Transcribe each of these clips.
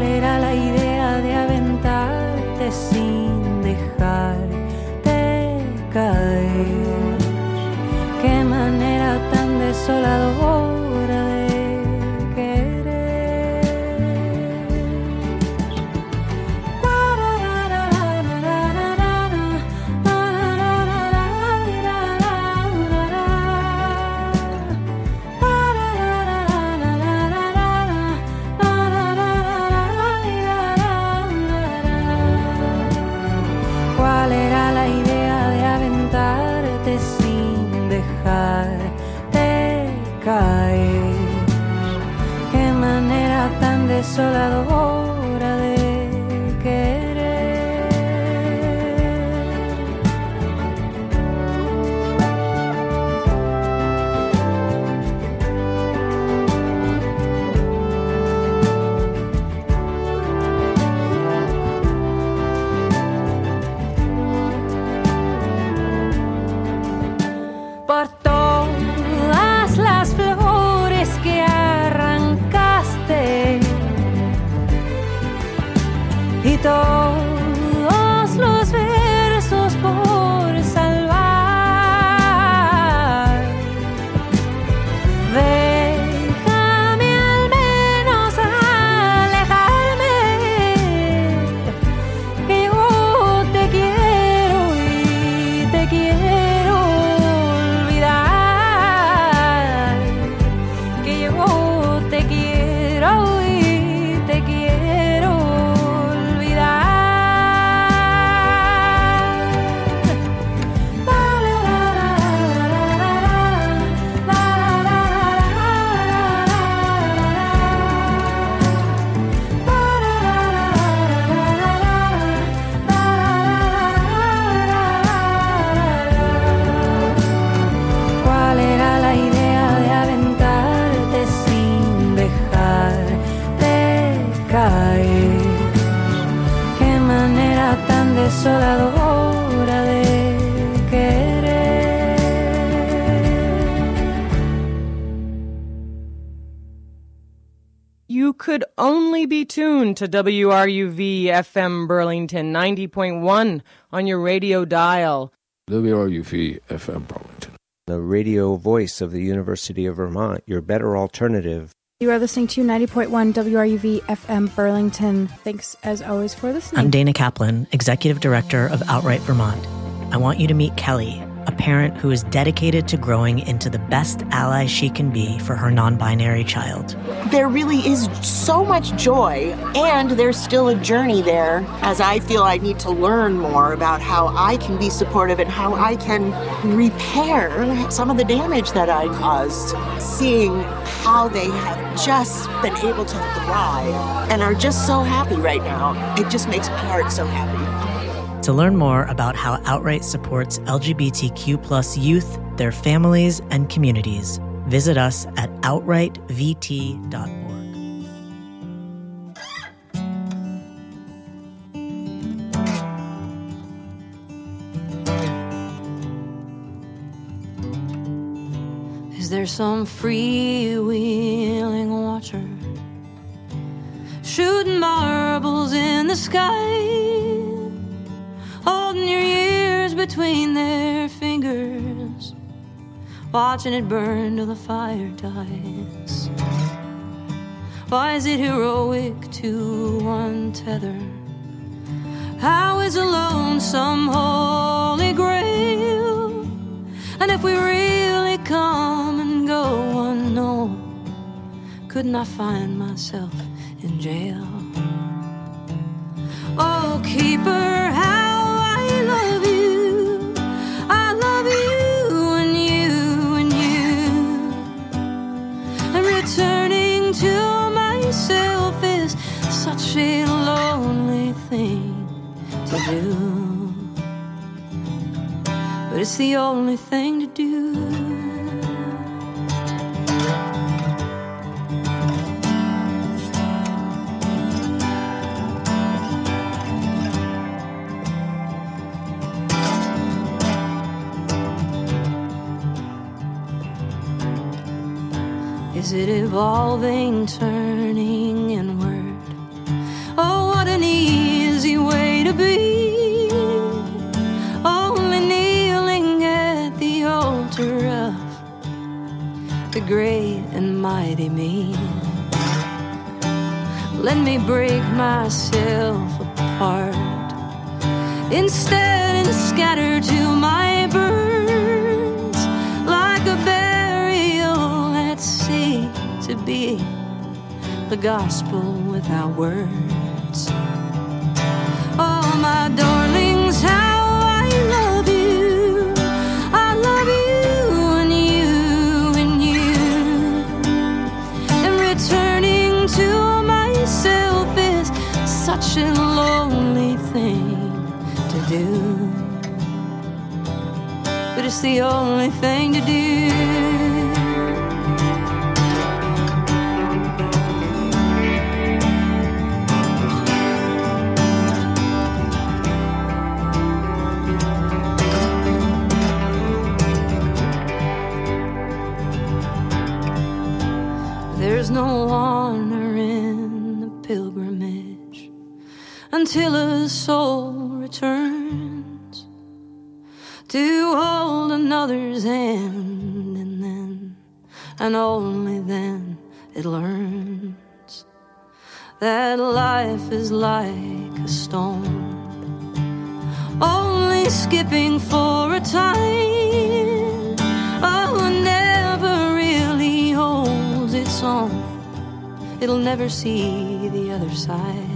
era la idea de aventarte sin dejarte caer? Qué manera tan desoladora de desoladora de querer. Por todas las flores que arrancaste y todos los versos por salvar, déjame al menos alejarme, que yo te quiero y te quiero olvidar, que yo te quiero y te quiero. Desoladora de querer. You could only be tuned to WRUV FM Burlington 90.1 on your radio dial. WRUV FM Burlington, the radio voice of the University of Vermont, your better alternative. You are listening to 90.1 WRUV FM Burlington. Thanks, as always, for listening. I'm Dana Kaplan, Executive Director of Outright Vermont. I want you to meet Kelly, a parent who is dedicated to growing into the best ally she can be for her non-binary child. There really is so much joy, and there's still a journey there, as I feel I need to learn more about how I can be supportive and how I can repair some of the damage that I caused. Seeing how they have just been able to thrive and are just so happy right now, it just makes my heart so happy. To learn more about how Outright supports LGBTQ+ youth, their families, and communities, visit us at outrightvt.org. Is there some freewheeling watcher shooting marbles in the sky, holding your ears between their fingers, watching it burn till the fire dies? Why is it heroic to untether? How is a lonesome holy grail? And if we really come and go unknown, couldn't I find myself in jail? Oh, keeper, how I love you. I love you and you and you. And returning to myself is such a lonely thing to do. But it's the only thing to do. Is it evolving, turning inward? great and mighty me. Let me break myself apart instead and scatter to my birds like a burial at sea, to be the gospel without words. Oh, my darlings, how I love you. I love you and you and you. And returning to myself is such a lonely thing to do, but it's the only thing to do. There's no honor in the pilgrimage until a soul returns to hold another's hand, and then, and only then, it learns that life is like a stone, only skipping for a time. Oh, never really holds its own. It'll never see the other side.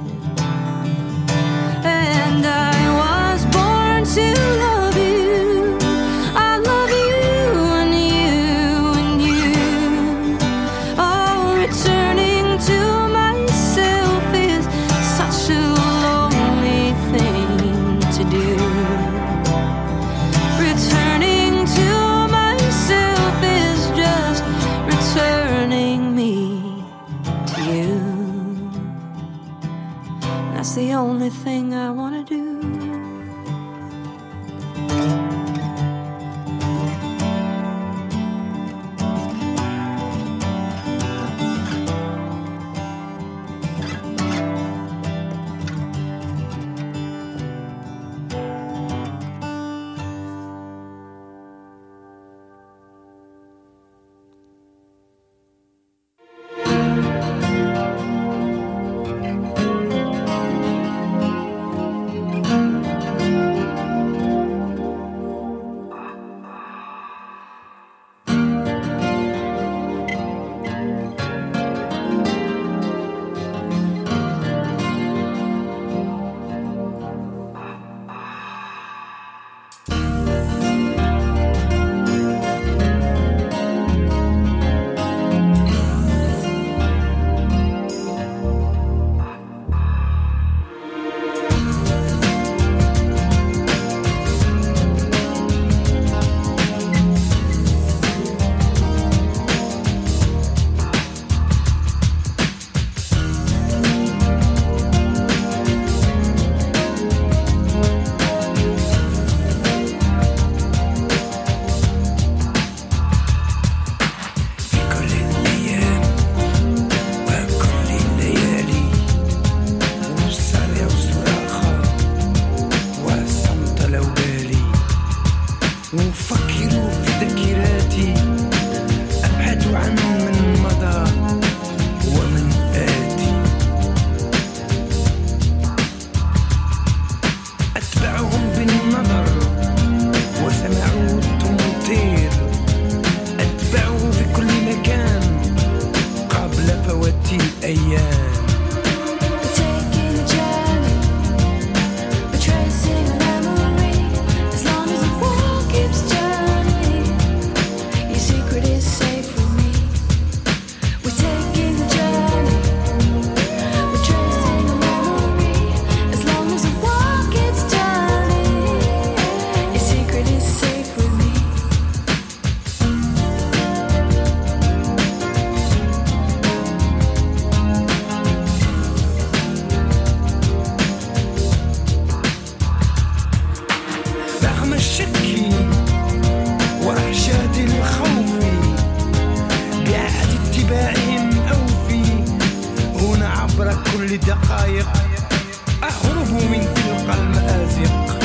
And I was born to love you. I love you and you and you. Oh, returning to myself is such a lonely thing to do. Returning to myself is just returning me to you. That's the only thing I want to do. كل دقائق أهرب من تلك المآزق.